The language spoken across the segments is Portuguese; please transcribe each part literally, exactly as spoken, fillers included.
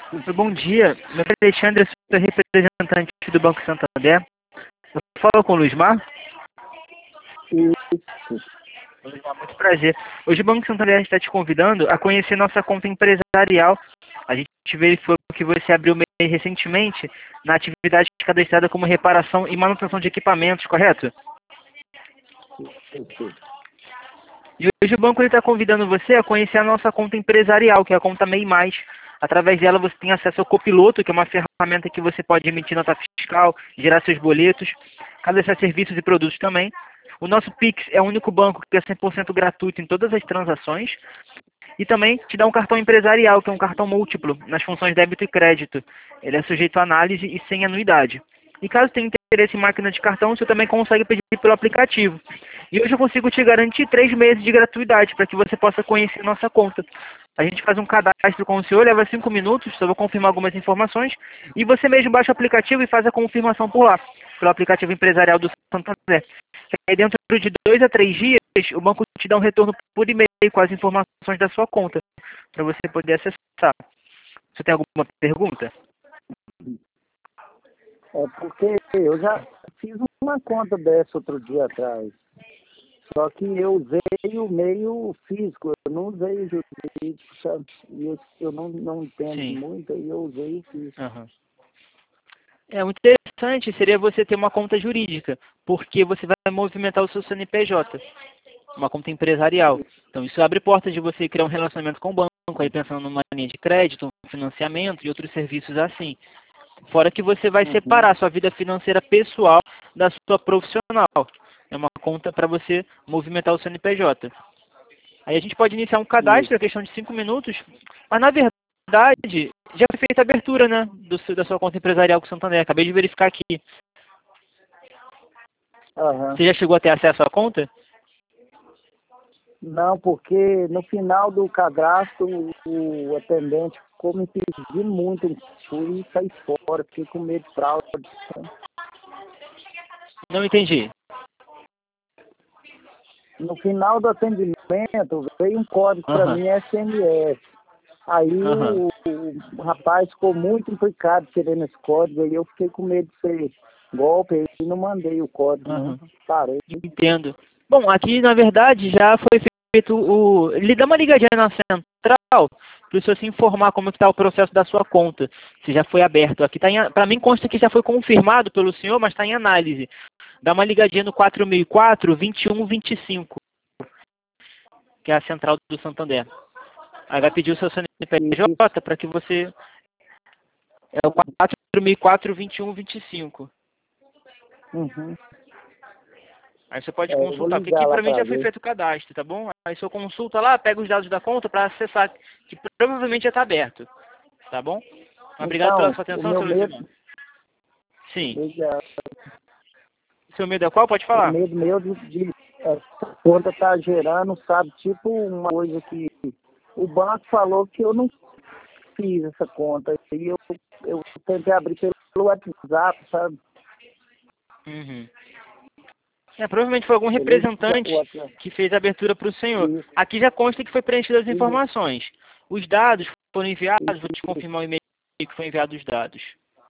Bom dia, meu nome é Alexandre, eu sou representante do Banco Santander. Eu falo com o Luizmar. Isso. Luizmar, muito prazer. Hoje o Banco Santander está te convidando a conhecer nossa conta empresarial. A gente verificou que você abriu MEI recentemente na atividade cadastrada como reparação e manutenção de equipamentos, correto? Isso. E hoje o banco está convidando você a conhecer a nossa conta empresarial, que é a conta MEI Mais. Através dela você tem acesso ao Copiloto, que é uma ferramenta que você pode emitir nota fiscal, gerar seus boletos, cadastrar serviços e produtos também. O nosso Pix é o único banco que é cem por cento gratuito em todas as transações. E também te dá um cartão empresarial, que é um cartão múltiplo, nas funções débito e crédito. Ele é sujeito a análise e sem anuidade. E caso tenha interesse em máquina de cartão, você também consegue pedir pelo aplicativo. E hoje eu consigo te garantir três meses de gratuidade para que você possa conhecer nossa conta. A gente faz um cadastro com o senhor, leva cinco minutos, só vou confirmar algumas informações, e você mesmo baixa o aplicativo e faz a confirmação por lá, pelo aplicativo empresarial do Santander. Aí dentro de dois a três dias, o banco te dá um retorno por e-mail com as informações da sua conta, para você poder acessar. Você tem alguma pergunta? É porque eu já fiz uma conta dessa outro dia atrás. Só que eu usei o meio físico, eu não usei o jurídico, sabe? E eu, eu não, não entendo Sim. muito, aí eu usei o físico. Uhum. É muito interessante seria você ter uma conta jurídica, porque você vai movimentar o seu C N P J, uma conta empresarial. Então isso abre portas de você criar um relacionamento com o banco, aí pensando numa linha de crédito, um financiamento e outros serviços assim. Fora que você vai Uhum. separar sua vida financeira pessoal da sua profissional. É uma conta para você movimentar o C N P J. Aí a gente pode iniciar um cadastro, é questão de cinco minutos, mas na verdade já foi feita a abertura, né, do seu, da sua conta empresarial com o Santander. Acabei de verificar aqui. Uhum. Você já chegou a ter acesso à conta? Não, porque no final do cadastro o atendente ficou me pedindo muito, eu fui e saí fora, fiquei com medo de fraude. Sabe? Não entendi. No final do atendimento veio um código para Aham. mim, S M S. Aí Aham. o, o rapaz ficou muito implicado querendo esse código, aí eu fiquei com medo de ser golpe, aí não mandei o código, Aham. não. Parei. Entendo. Bom, aqui na verdade já foi feito o... Ele dá uma ligadinha na central para o senhor se informar como está o processo da sua conta, se já foi aberto. Aqui tá em... Para mim consta que já foi confirmado pelo senhor, mas está em análise. Dá uma ligadinha no quatro mil e quatro, vinte e um vinte e cinco, que é a central do Santander. Aí vai pedir o seu C N P J para que você... É o quatro mil e quatro, vinte e um vinte e cinco. Uhum. Aí você pode É, eu vou consultar, porque ligar aqui lá para mim para já foi ver. feito o cadastro, tá bom? Aí você consulta lá, pega os dados da conta para acessar, que provavelmente já está aberto, tá bom? Obrigado pela Então, sua o atenção, meu seu medo, Luizimar. Sim. obrigado. Seu medo é qual? Pode O falar. medo meu de, de essa conta tá gerando, sabe, tipo uma coisa que o banco falou que eu não fiz essa conta. E eu, eu tentei abrir pelo WhatsApp, sabe? Uhum. É, provavelmente foi algum Beleza? representante O WhatsApp. que fez a abertura para o senhor. Isso, Aqui já consta que foi preenchidas as isso, informações. Os dados foram enviados, vou te isso. confirmar o e-mail que foi enviado os dados.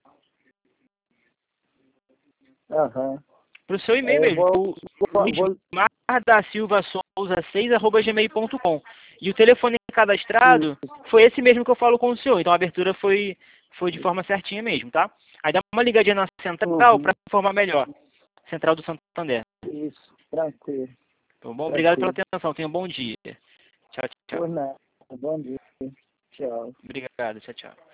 Aham. Para o seu e-mail É, eu mesmo, vou, o vou, vou luizmar da silva souza seis arroba gmail ponto com. E o telefone cadastrado isso. foi esse mesmo que eu falo com o senhor. Então a abertura foi, foi de forma certinha mesmo, tá? Aí dá uma ligadinha na central Uhum. para informar melhor. Central do Santander. Isso, tranquilo, Tá bom? Obrigado pela tranquilo. atenção. Tenha um bom dia. Tchau, tchau. Por nada. Bom dia. Tchau. Obrigado. Tchau, tchau.